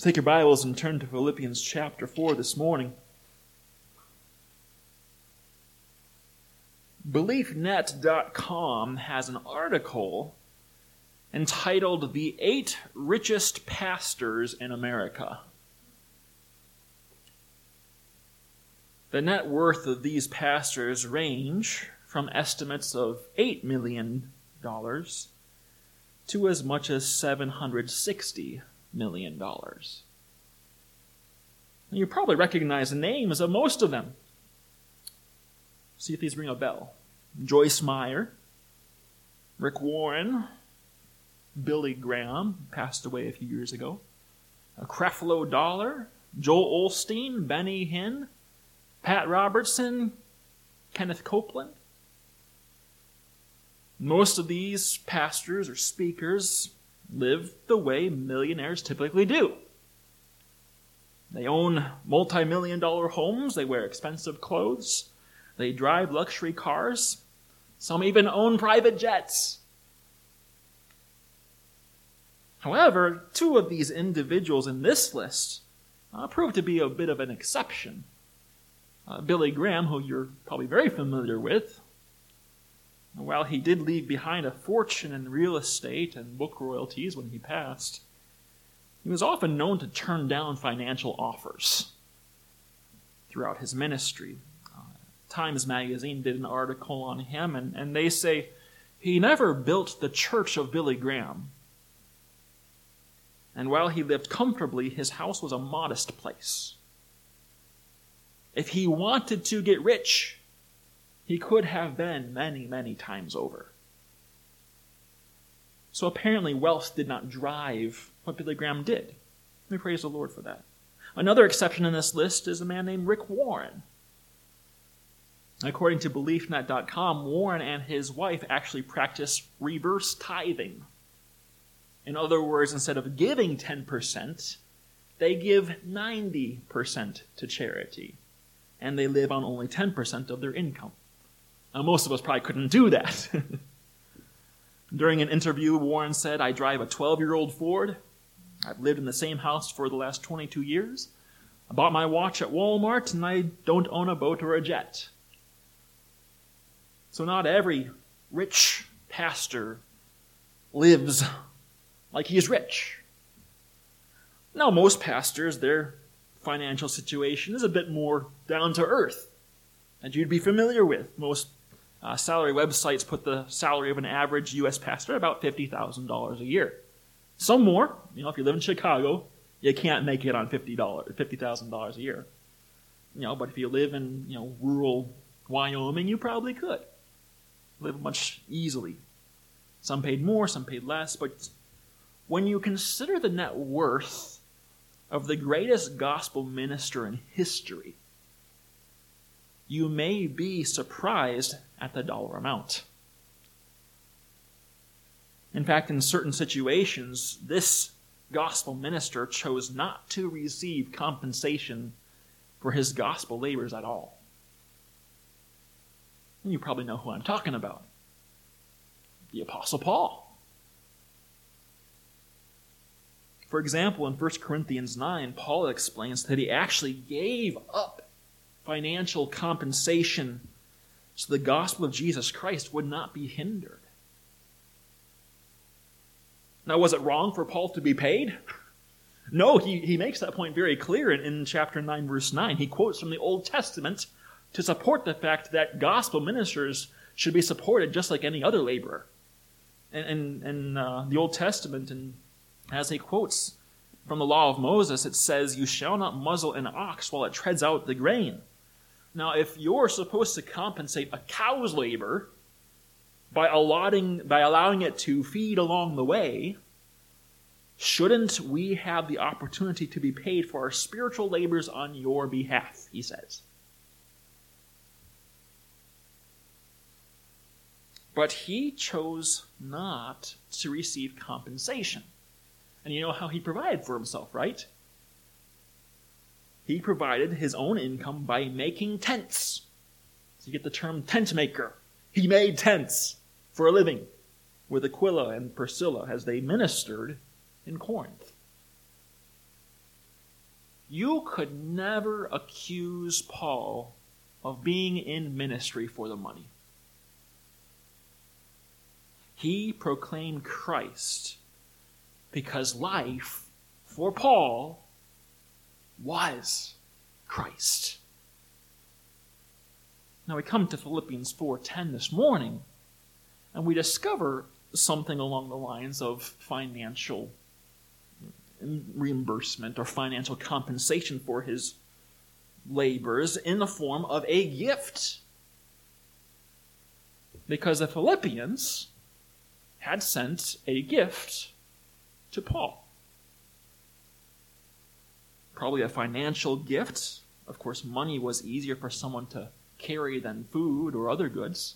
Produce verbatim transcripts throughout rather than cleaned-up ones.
Take your Bibles and turn to Philippians chapter four this morning. Belief net dot com has an article entitled The Eight Richest Pastors in America. The net worth of these pastors range from estimates of eight million dollars to as much as seven hundred sixty million dollars. You probably recognize the names of most of them. See if these ring a bell. Joyce Meyer, Rick Warren, Billy Graham, passed away a few years ago, Creflo Dollar, Joel Osteen, Benny Hinn, Pat Robertson, Kenneth Copeland. Most of these pastors or speakers live the way millionaires typically do. They own multi-million dollar homes, they wear expensive clothes, they drive luxury cars, some even own private jets. However, two of these individuals in this list uh, prove to be a bit of an exception. Uh, Billy Graham, who you're probably very familiar with, while he did leave behind a fortune in real estate and book royalties when he passed, he was often known to turn down financial offers throughout his ministry. Uh, Times Magazine did an article on him, and, and they say he never built the church of Billy Graham. And while he lived comfortably, his house was a modest place. If he wanted to get rich, he could have been many, many times over. So apparently wealth did not drive what Billy Graham did. We praise the Lord for that. Another exception in this list is a man named Rick Warren. According to Belief net dot com, Warren and his wife actually practice reverse tithing. In other words, instead of giving ten percent, they give ninety percent to charity. And they live on only ten percent of their income. Now, most of us probably couldn't do that. During an interview, Warren said, "I drive a twelve-year-old Ford. I've lived in the same house for the last twenty-two years. I bought my watch at Walmart, and I don't own a boat or a jet." So not every rich pastor lives like he's rich. Now, most pastors, their financial situation is a bit more down to earth, that you'd be familiar with. Most uh, salary websites put the salary of an average U S pastor at about fifty thousand dollars a year. Some more. You know, if you live in Chicago, you can't make it on fifty thousand dollars a year. You know, but if you live in, you know, rural Wyoming, you probably could live much easily. Some paid more, some paid less, but when you consider the net worth of the greatest gospel minister in history, you may be surprised at the dollar amount. In fact, in certain situations, this gospel minister chose not to receive compensation for his gospel labors at all. And you probably know who I'm talking about. The Apostle Paul. For example, in First Corinthians nine, Paul explains that he actually gave up financial compensation so the gospel of Jesus Christ would not be hindered. Now, was it wrong for Paul to be paid? No, he, he makes that point very clear in, in chapter nine, verse nine. He quotes from the Old Testament to support the fact that gospel ministers should be supported just like any other laborer. And in, in uh, the Old Testament, and as he quotes from the law of Moses, it says, "You shall not muzzle an ox while it treads out the grain." Now, if you're supposed to compensate a cow's labor by allotting, by allowing it to feed along the way, shouldn't we have the opportunity to be paid for our spiritual labors on your behalf, he says. But he chose not to receive compensation. And you know how he provided for himself, right? He provided his own income by making tents. So you get the term tent maker. He made tents for a living with Aquila and Priscilla as they ministered in Corinth. you could never accuse Paul of being in ministry for the money. He proclaimed Christ because life for Paul was Christ. Now we come to Philippians four ten this morning, and we discover something along the lines of financial reimbursement or financial compensation for his labors in the form of a gift. Because the Philippians had sent a gift to Paul. Probably a financial gift. Of course, money was easier for someone to carry than food or other goods.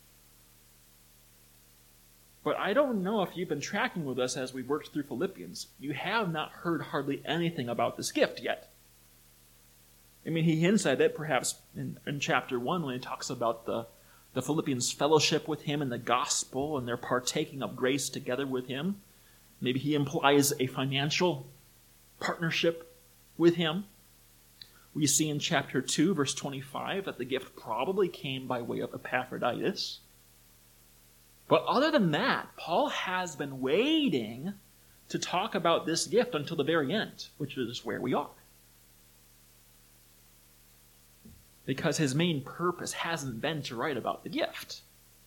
But I don't know if you've been tracking with us as we worked through Philippians. You have not heard hardly anything about this gift yet. I mean, he hints at it perhaps in, in chapter one when he talks about the, the Philippians' fellowship with him in the gospel and their partaking of grace together with him. Maybe he implies a financial partnership with him. We see in chapter two, verse twenty-five, that the gift probably came by way of Epaphroditus. But other than that, Paul has been waiting to talk about this gift until the very end, which is where we are. Because his main purpose hasn't been to write about the gift.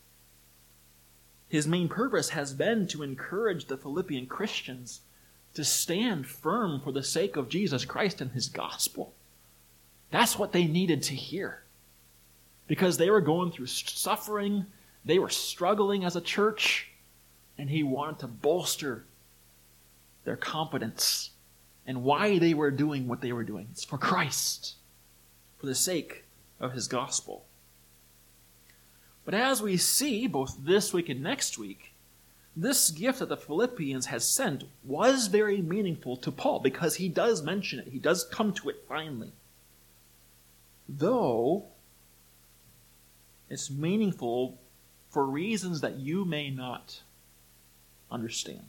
His main purpose has been to encourage the Philippian Christians to stand firm for the sake of Jesus Christ and his gospel. That's what they needed to hear. Because they were going through suffering, they were struggling as a church, and he wanted to bolster their confidence and why they were doing what they were doing. It's for Christ, for the sake of his gospel. But as we see, both this week and next week, this gift that the Philippians has sent was very meaningful to Paul because he does mention it. He does come to it finally. Though it's meaningful for reasons that you may not understand.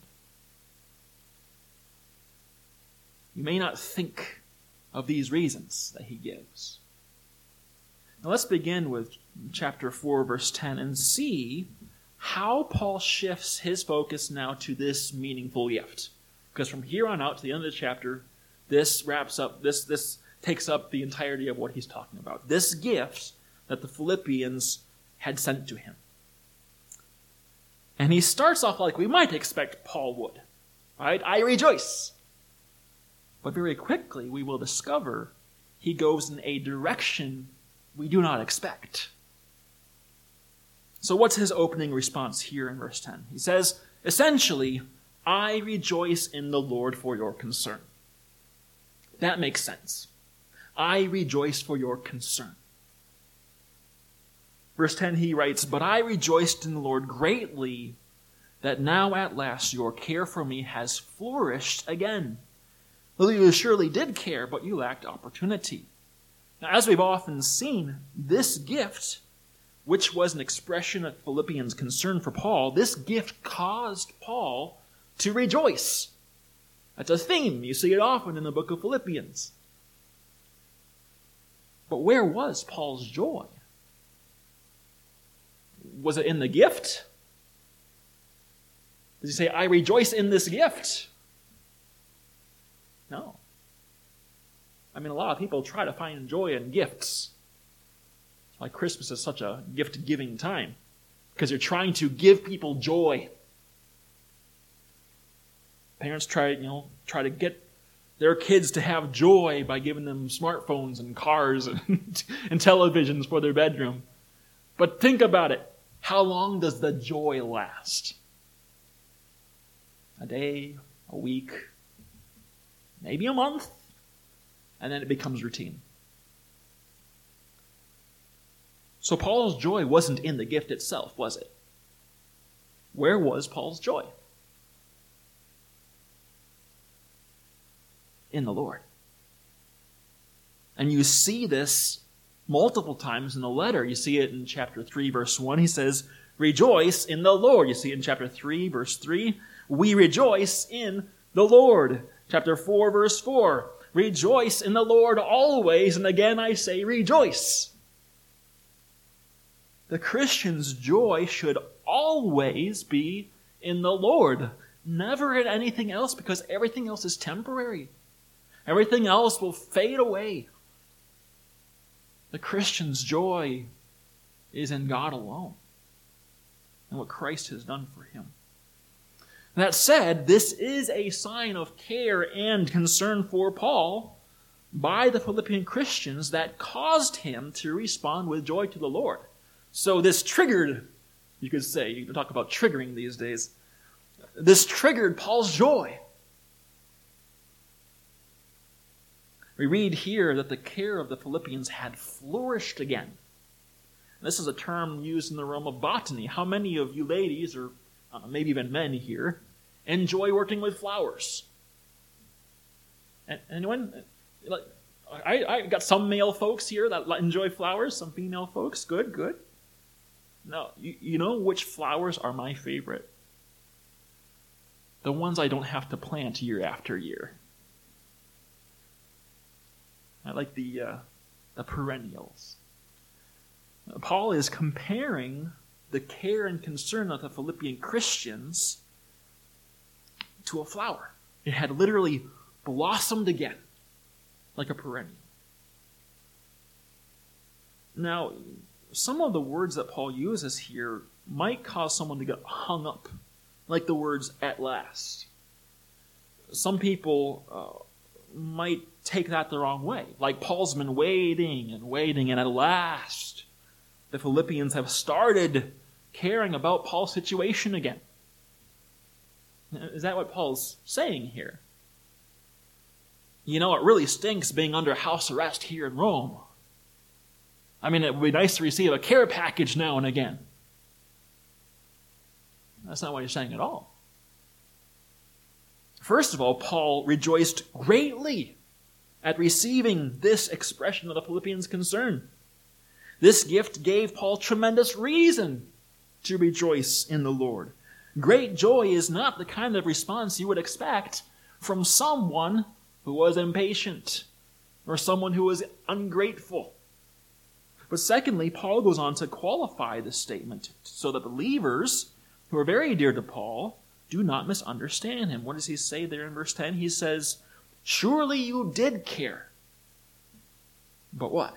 You may not think of these reasons that he gives. Now let's begin with chapter four, verse ten, and see how Paul shifts his focus now to this meaningful gift. Because from here on out to the end of the chapter, this wraps up, this, this takes up the entirety of what he's talking about. This gift that the Philippians had sent to him. And he starts off like we might expect Paul would. Right? I rejoice. But very quickly we will discover he goes in a direction we do not expect. So what's his opening response here in verse ten? He says, essentially, I rejoice in the Lord for your concern. That makes sense. I rejoice for your concern. Verse ten, he writes, but I rejoiced in the Lord greatly that now at last your care for me has flourished again. Well, you surely did care, but you lacked opportunity. Now, as we've often seen, this gift, which was an expression of Philippians' concern for Paul, this gift caused Paul to rejoice. That's a theme. You see it often in the book of Philippians. But where was Paul's joy? Was it in the gift? Does he say, I rejoice in this gift? No. I mean, a lot of people try to find joy in gifts. That's why Christmas is such a gift-giving time. Because you're trying to give people joy. Parents try, you know, try to get their kids to have joy by giving them smartphones and cars and, and televisions for their bedroom. But think about it. How long does the joy last? A day, a week, maybe a month, and then it becomes routine. So Paul's joy wasn't in the gift itself, was it? Where was Paul's joy? In the Lord. And you see this multiple times in the letter. You see it in chapter three, verse one. He says, rejoice in the Lord. You see it in chapter three, verse three. We rejoice in the Lord. Chapter four, verse four. rejoice in the Lord always, and again I say rejoice. The Christian's joy should always be in the Lord, never in anything else, because everything else is temporary. Everything else will fade away. The Christian's joy is in God alone and what Christ has done for him. That said, this is a sign of care and concern for Paul by the Philippian Christians that caused him to respond with joy to the Lord. So this triggered, you could say, you can talk about triggering these days, this triggered Paul's joy. We read here that the care of the Philippians had flourished again. This is a term used in the realm of botany. How many of you ladies, or uh, maybe even men here, enjoy working with flowers? Anyone? Like, I, I got some male folks here that enjoy flowers, some female folks. Good, good. Now, you, you know which flowers are my favorite? The ones I don't have to plant year after year. I like the uh, the perennials. Paul is comparing the care and concern of the Philippian Christians to a flower. It had literally blossomed again, like a perennial. Now, some of the words that Paul uses here might cause someone to get hung up, like the words "at last." Some people uh, might take that the wrong way. Like Paul's been waiting and waiting, and at last the Philippians have started caring about Paul's situation again. Is that what Paul's saying here? You know, it really stinks being under house arrest here in Rome. I mean, it would be nice to receive a care package now and again. That's not what he's saying at all. First of all, Paul rejoiced greatly at receiving this expression of the Philippians' concern. This gift gave Paul tremendous reason to rejoice in the Lord. Great joy is not the kind of response you would expect from someone who was impatient or someone who was ungrateful. But secondly, Paul goes on to qualify this statement so that believers who are very dear to Paul do not misunderstand him. What does he say there in verse ten? He says, "Surely you did care." But what?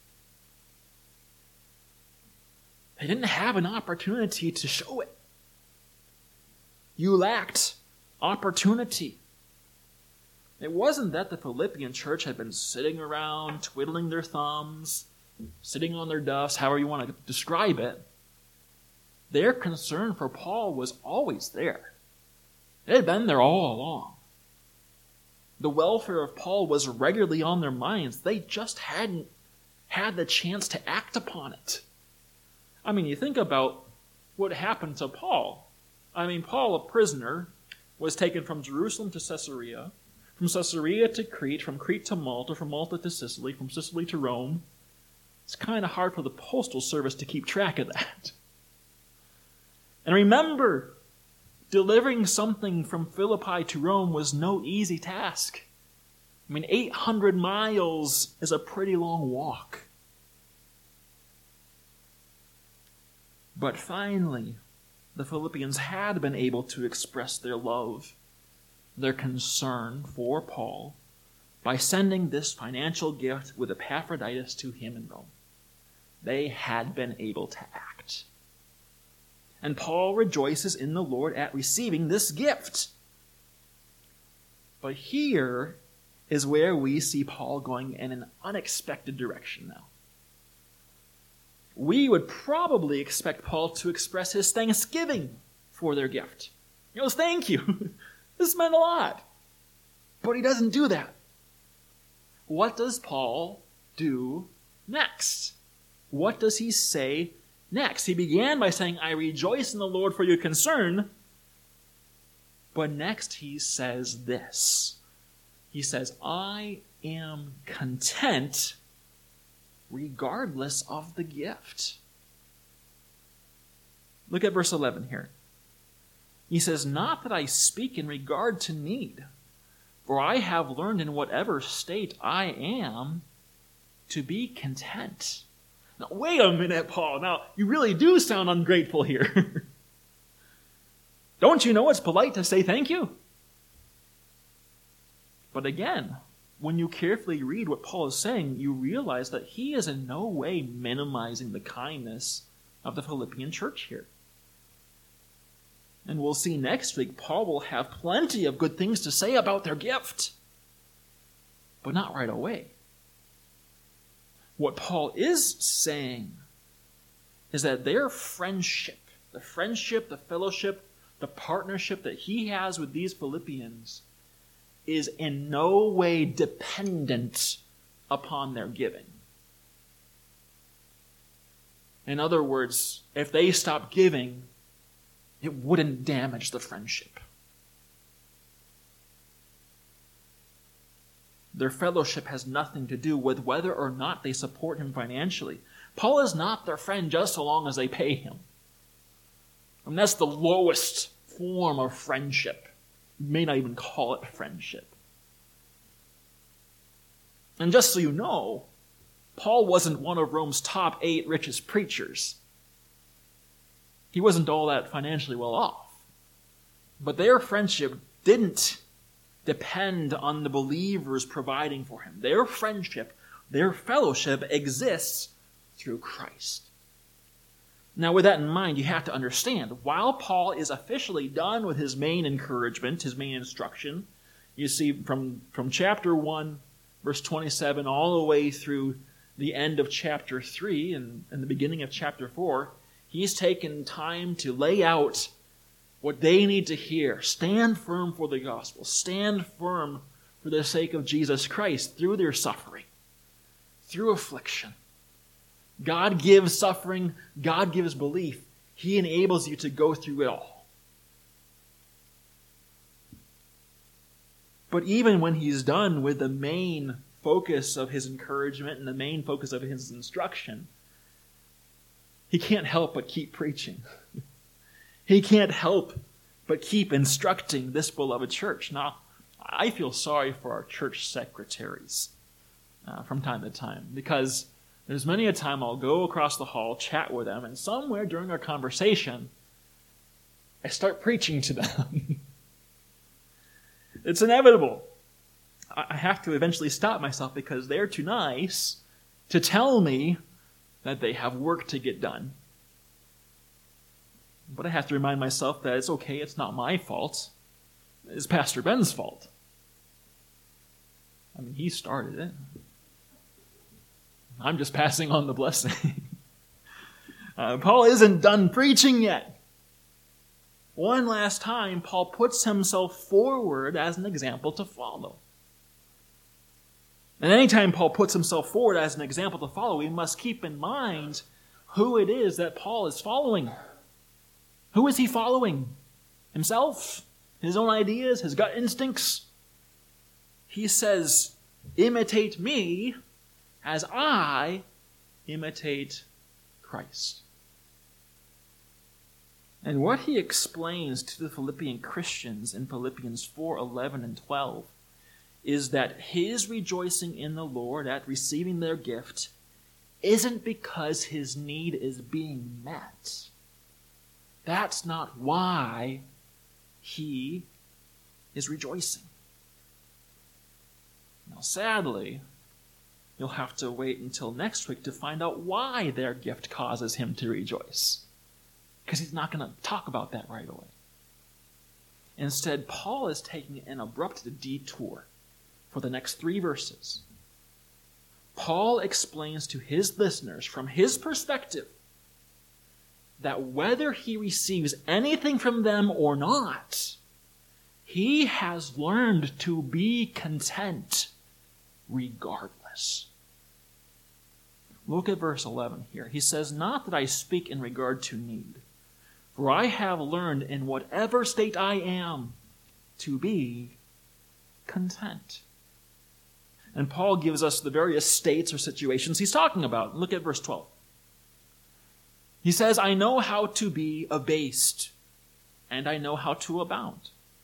They didn't have an opportunity to show it. You lacked opportunity. It wasn't that the Philippian church had been sitting around, twiddling their thumbs, sitting on their duffs, however you want to describe it. Their concern for Paul was always there. It had been there all along. The welfare of Paul was regularly on their minds. They just hadn't had the chance to act upon it. I mean, you think about what happened to Paul. I mean, Paul, a prisoner, was taken from Jerusalem to Caesarea, from Caesarea to Crete, from Crete to Malta, from Malta to Sicily, from Sicily to Rome. It's kind of hard for the postal service to keep track of that. And remember, delivering something from Philippi to Rome was no easy task. I mean, eight hundred miles is a pretty long walk. But finally, the Philippians had been able to express their love, their concern for Paul, by sending this financial gift with Epaphroditus to him in Rome. They had been able to act. And Paul rejoices in the Lord at receiving this gift. But here is where we see Paul going in an unexpected direction now. We would probably expect Paul to express his thanksgiving for their gift. He goes, "Thank you. This meant a lot." But he doesn't do that. What does Paul do next? What does he say next? He began by saying, "I rejoice in the Lord for your concern." But next he says this. He says, "I am content regardless of the gift." Look at verse eleven here. He says, "Not that I speak in regard to need, For I have learned in whatever state I am to be content. Now, wait a minute, Paul. Now, you really do sound ungrateful here. Don't you know it's polite to say thank you? But again, when you carefully read what Paul is saying, you realize that he is in no way minimizing the kindness of the Philippian church here. And we'll see next week, Paul will have plenty of good things to say about their gift, but not right away. What Paul is saying is that their friendship, the friendship, the fellowship, the partnership that he has with these Philippians is in no way dependent upon their giving. In other words, if they stop giving, it wouldn't damage the friendship. Their fellowship has nothing to do with whether or not they support him financially. Paul is not their friend just so long as they pay him. I mean, that's the lowest form of friendship. You may not even call it friendship. And just so you know, Paul wasn't one of Rome's top eight richest preachers. He wasn't all that financially well off. But their friendship didn't depend on the believers providing for him. Their friendship, their fellowship exists through Christ. Now, with that in mind, you have to understand, while Paul is officially done with his main encouragement, his main instruction, you see from, from chapter one, verse twenty-seven, all the way through the end of chapter three and, and the beginning of chapter four, he's taken time to lay out what they need to hear. Stand firm for the gospel. Stand firm for the sake of Jesus Christ through their suffering, through affliction. God gives suffering. God gives belief. He enables you to go through it all. But even when he's done with the main focus of his encouragement and the main focus of his instruction, he can't help but keep preaching. He can't help but keep instructing this beloved church. Now, I feel sorry for our church secretaries uh, from time to time, because there's many a time I'll go across the hall, chat with them, and somewhere during our conversation, I start preaching to them. It's inevitable. I have to eventually stop myself because they're too nice to tell me that they have work to get done. But I have to remind myself that it's okay, it's not my fault. It's Pastor Ben's fault. I mean, he started it. I'm just passing on the blessing. uh, Paul isn't done preaching yet. One last time, Paul puts himself forward as an example to follow. And anytime Paul puts himself forward as an example to follow, we must keep in mind who it is that Paul is following. Who is he following? Himself? His own ideas? His gut instincts? He says, imitate me as I imitate Christ. And what he explains to the Philippian Christians in Philippians four, eleven, and twelve is that his rejoicing in the Lord at receiving their gift isn't because his need is being met. That's not why he is rejoicing. Now, sadly, you'll have to wait until next week to find out why their gift causes him to rejoice, because he's not going to talk about that right away. Instead, Paul is taking an abrupt detour for the next three verses. Paul explains to his listeners from his perspective that whether he receives anything from them or not, he has learned to be content regardless. Look at verse eleven here. He says, "Not that I speak in regard to need, for I have learned in whatever state I am to be content." And Paul gives us the various states or situations he's talking about. Look at verse twelve. He says, "I know how to be abased, and I know how to abound.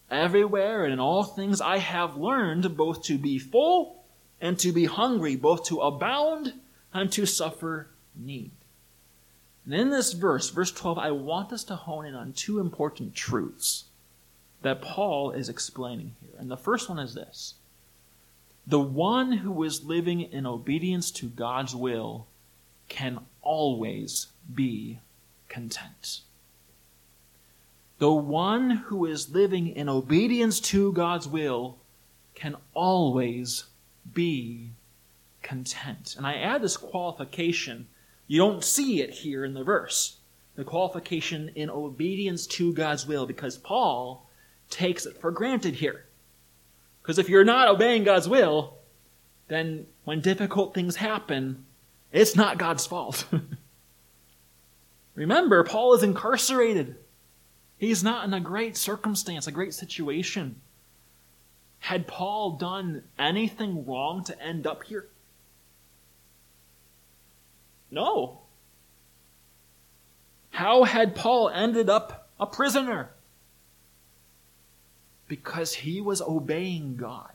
Everywhere and in all things I have learned both to be full and to be hungry, both to abound and to suffer need. And in this verse, verse twelve, I want us to hone in on two important truths that Paul is explaining here. And the first one is this: the one who is living in obedience to God's will can always be content. The one who is living in obedience to God's will can always be content. And I add this qualification. You don't see it here in the verse. The qualification in obedience to God's will, because Paul takes it for granted here. Because if you're not obeying God's will, then when difficult things happen, it's not God's fault. Remember, Paul is incarcerated. He's not in a great circumstance, a great situation. Had Paul done anything wrong to end up here? No. How had Paul ended up a prisoner? Because he was obeying God.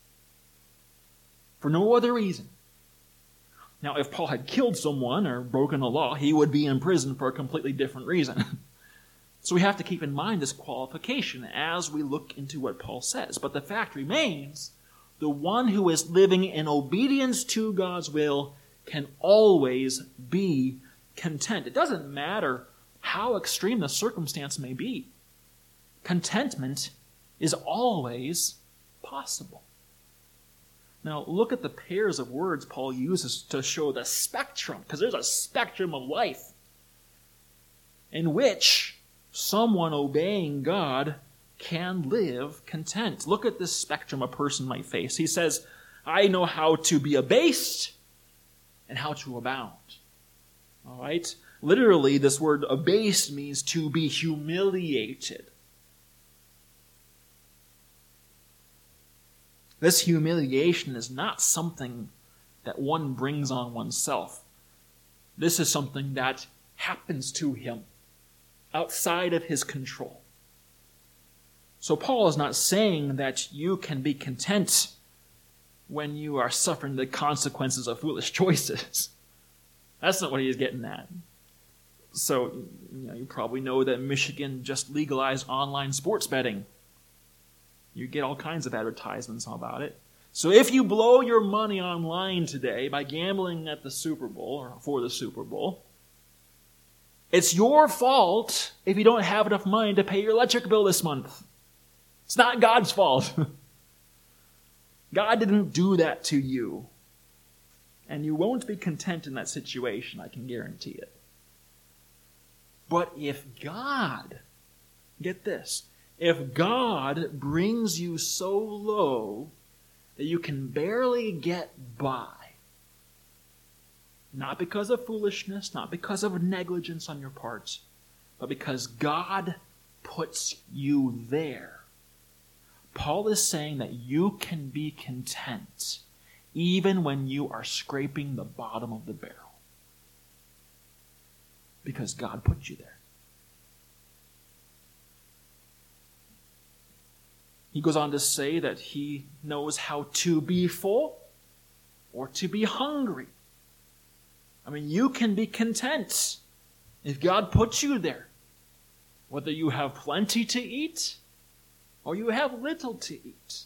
For no other reason. Now, if Paul had killed someone or broken a law, he would be in prison for a completely different reason. So we have to keep in mind this qualification as we look into what Paul says. But the fact remains, the one who is living in obedience to God's will can always be content. It doesn't matter how extreme the circumstance may be. Contentment is always possible. Now, look at the pairs of words Paul uses to show the spectrum, because there's a spectrum of life in which someone obeying God can live content. Look at this spectrum a person might face. He says, I know how to be abased and how to abound. All right? Literally, this word abased means to be humiliated. This humiliation is not something that one brings on oneself. This is something that happens to him outside of his control. So Paul is not saying that you can be content when you are suffering the consequences of foolish choices. That's not what he is getting at. So, you know, you probably know that Michigan just legalized online sports betting. You get all kinds of advertisements about it. So if you blow your money online today by gambling at the Super Bowl or for the Super Bowl, it's your fault if you don't have enough money to pay your electric bill this month. It's not God's fault. God didn't do that to you. And you won't be content in that situation, I can guarantee it. But if God, get this, if God brings you so low that you can barely get by, not because of foolishness, not because of negligence on your part, but because God puts you there, Paul is saying that you can be content even when you are scraping the bottom of the barrel. Because God put you there. He goes on to say that he knows how to be full or to be hungry. I mean, you can be content if God puts you there. Whether you have plenty to eat or you have little to eat.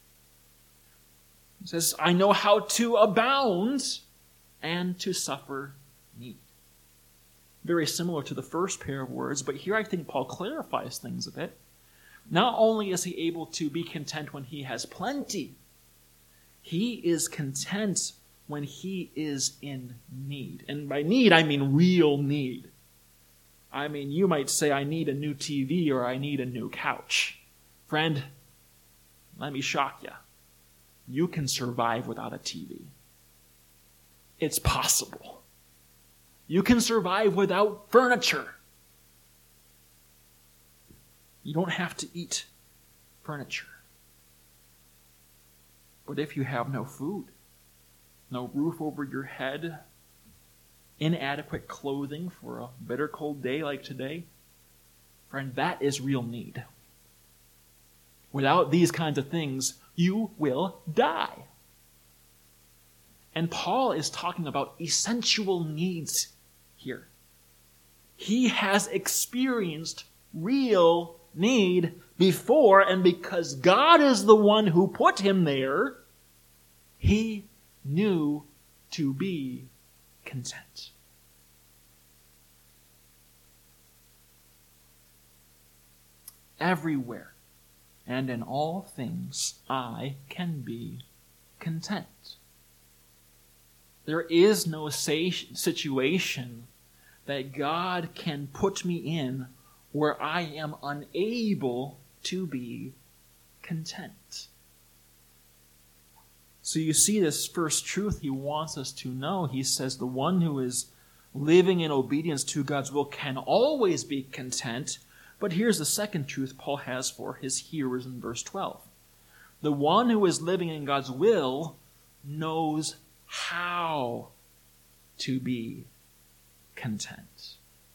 He says, I know how to abound and to suffer need. Very similar to the first pair of words, but here I think Paul clarifies things a bit. Not only is he able to be content when he has plenty, he is content when he is in need. And by need, I mean real need. I mean, you might say, I need a new T V or I need a new couch. Friend, let me shock you. You can survive without a T V. It's possible. You can survive without furniture. You don't have to eat furniture. But if you have no food, no roof over your head, inadequate clothing for a bitter cold day like today, friend, that is real need. without these kinds of things, you will die. And Paul is talking about essential needs here. He has experienced real need before, and because God is the one who put him there, he knew to be content. Everywhere and in all things I can be content. There is no situation that God can put me in where I am unable to be content. So you see this first truth he wants us to know. He says the one who is living in obedience to God's will can always be content. But here's the second truth Paul has for his hearers in verse twelve. The one who is living in God's will knows how to be content.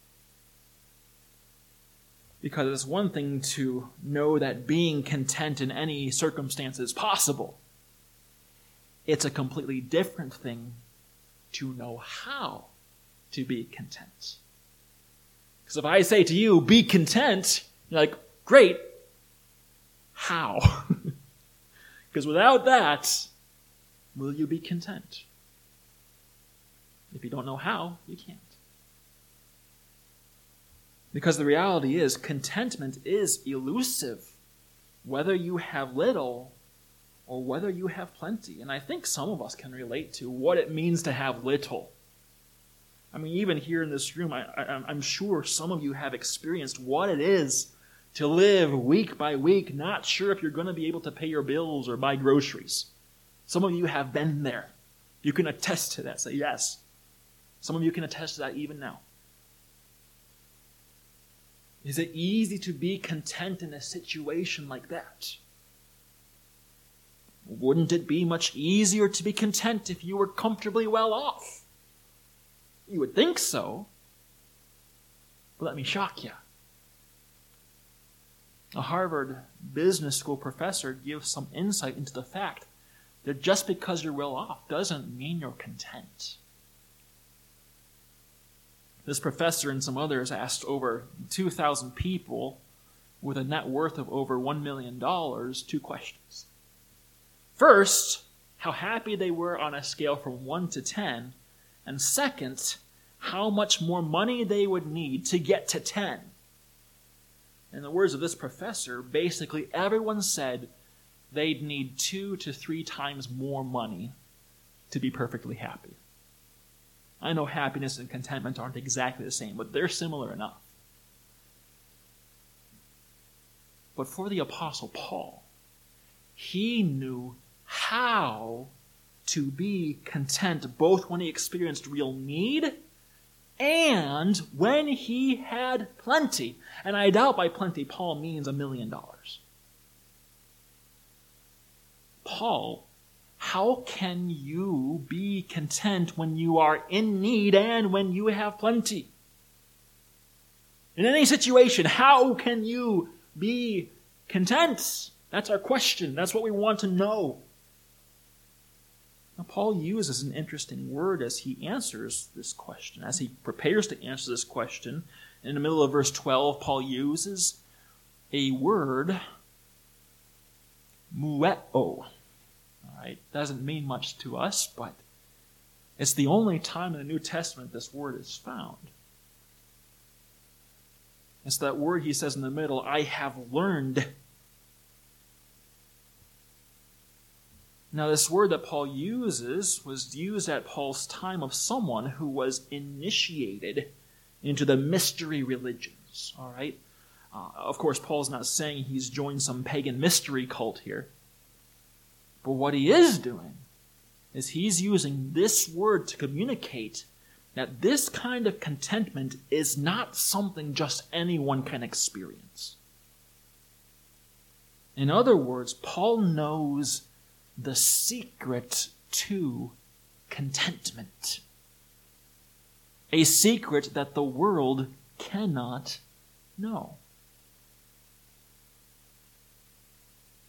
Because it's one thing to know that being content in any circumstance is possible. It's a completely different thing to know how to be content. Because if I say to you, be content, you're like, great, how? Because without that, will you be content? If you don't know how, you can't. Because the reality is, contentment is elusive, whether you have little or whether you have plenty. And I think some of us can relate to what it means to have little. I mean, even here in this room, I, I, I'm sure some of you have experienced what it is to live week by week, not sure if you're going to be able to pay your bills or buy groceries. Some of you have been there. You can attest to that. Say yes. Some of you can attest to that even now. Is it easy to be content in a situation like that? Wouldn't it be much easier to be content if you were comfortably well off? You would think so. But let me shock you. A Harvard Business School professor gives some insight into the fact that just because you're well off doesn't mean you're content. This professor and some others asked over two thousand people with a net worth of over one million dollars two questions. First, how happy they were on a scale from one to ten, and second, how much more money they would need to get to ten. In the words of this professor, basically everyone said they'd need two to three times more money to be perfectly happy. I know happiness and contentment aren't exactly the same, but they're similar enough. But for the Apostle Paul, he knew how to be content, both when he experienced real need and when he had plenty. And I doubt by plenty Paul means a million dollars. Paul, how can you be content when you are in need and when you have plenty? In any situation, how can you be content? That's our question. That's what we want to know. Now, Paul uses an interesting word as he answers this question. As he prepares to answer this question, in the middle of verse twelve, Paul uses a word, mueo. All right, doesn't mean much to us, but it's the only time in the New Testament this word is found. It's that word he says in the middle, I have learned. Now, this word that Paul uses was used at Paul's time of someone who was initiated into the mystery religions. All right? Uh, of course, Paul's not saying he's joined some pagan mystery cult here. But what he is doing is he's using this word to communicate that this kind of contentment is not something just anyone can experience. In other words, Paul knows the secret to contentment. A secret that the world cannot know.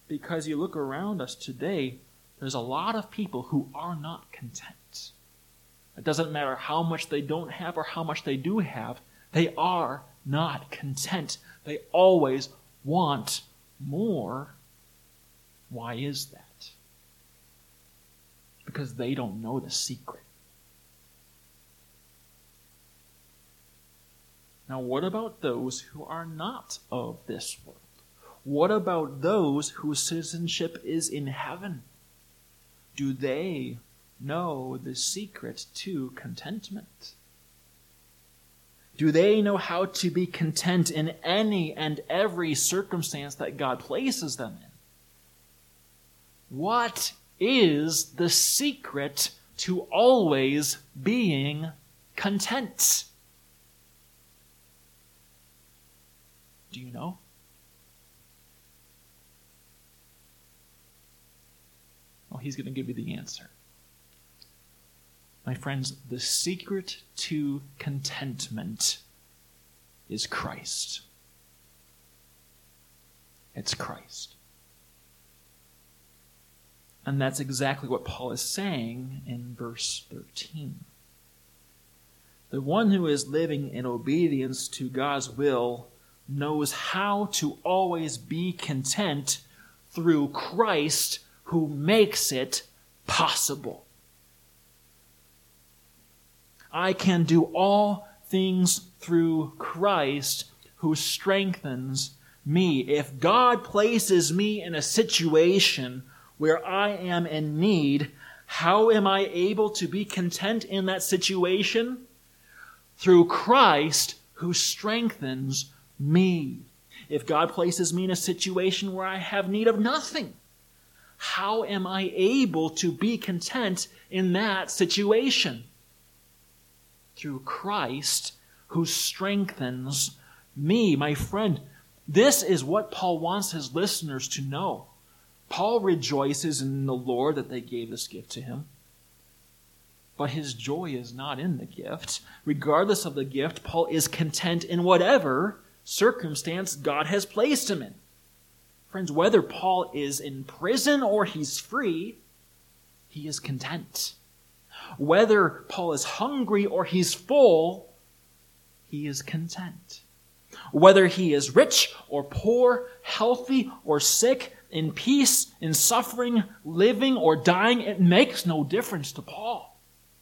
Because you look around us today, there's a lot of people who are not content. It doesn't matter how much they don't have or how much they do have. They are not content. They always want more. Why is that? Because they don't know the secret. Now, what about those who are not of this world? What about those whose citizenship is in heaven? Do they know the secret to contentment? Do they know how to be content in any and every circumstance that God places them in? What is the secret to always being content? Do you know? Well, he's going to give you the answer. My friends, the secret to contentment is Christ. It's Christ. And that's exactly what Paul is saying in verse thirteen. The one who is living in obedience to God's will knows how to always be content through Christ who makes it possible. I can do all things through Christ who strengthens me. If God places me in a situation where I am in need, how am I able to be content in that situation? Through Christ who strengthens me. If God places me in a situation where I have need of nothing, how am I able to be content in that situation? Through Christ who strengthens me. My friend, this is what Paul wants his listeners to know. Paul rejoices in the Lord that they gave this gift to him. But his joy is not in the gift. Regardless of the gift, Paul is content in whatever circumstance God has placed him in. Friends, whether Paul is in prison or he's free, he is content. Whether Paul is hungry or he's full, he is content. Whether he is rich or poor, healthy or sick, in peace, in suffering, living or dying, it makes no difference to Paul.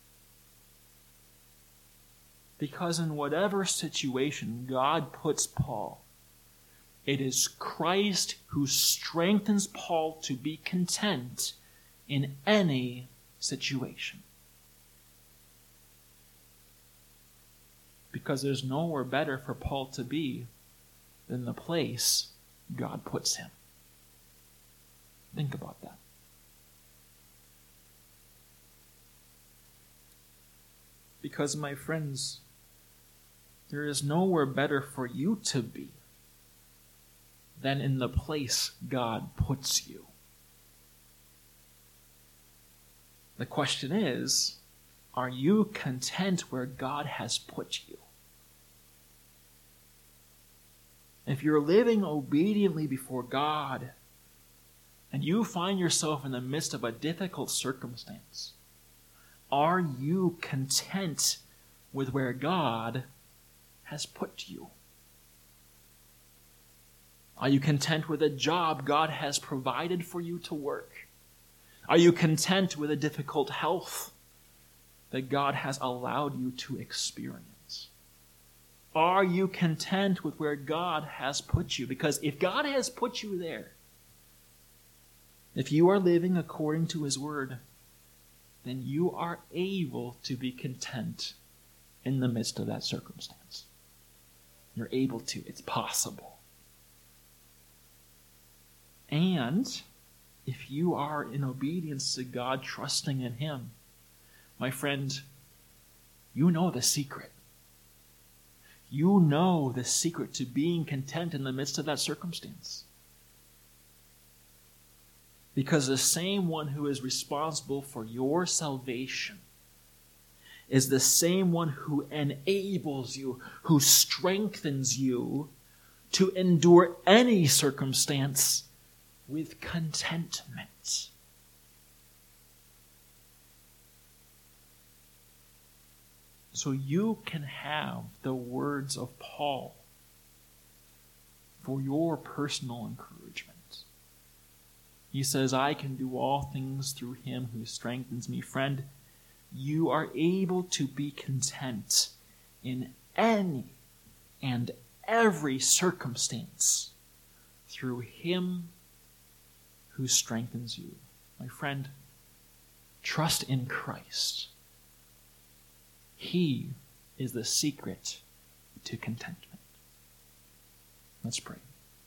Because in whatever situation God puts Paul, it is Christ who strengthens Paul to be content in any situation. Because there's nowhere better for Paul to be than the place God puts him. Think about that. Because, my friends, there is nowhere better for you to be than in the place God puts you. The question is, are you content where God has put you? If you're living obediently before God, and you find yourself in the midst of a difficult circumstance, are you content with where God has put you? Are you content with a job God has provided for you to work? Are you content with a difficult health that God has allowed you to experience? Are you content with where God has put you? Because if God has put you there, if you are living according to His Word, then you are able to be content in the midst of that circumstance. You're able to. It's possible. And if you are in obedience to God, trusting in Him, my friend, you know the secret. You know the secret to being content in the midst of that circumstance. Because the same one who is responsible for your salvation is the same one who enables you, who strengthens you to endure any circumstance with contentment. So you can have the words of Paul for your personal encouragement. He says, I can do all things through him who strengthens me. Friend, you are able to be content in any and every circumstance through him who strengthens you. My friend, trust in Christ. He is the secret to contentment. Let's pray.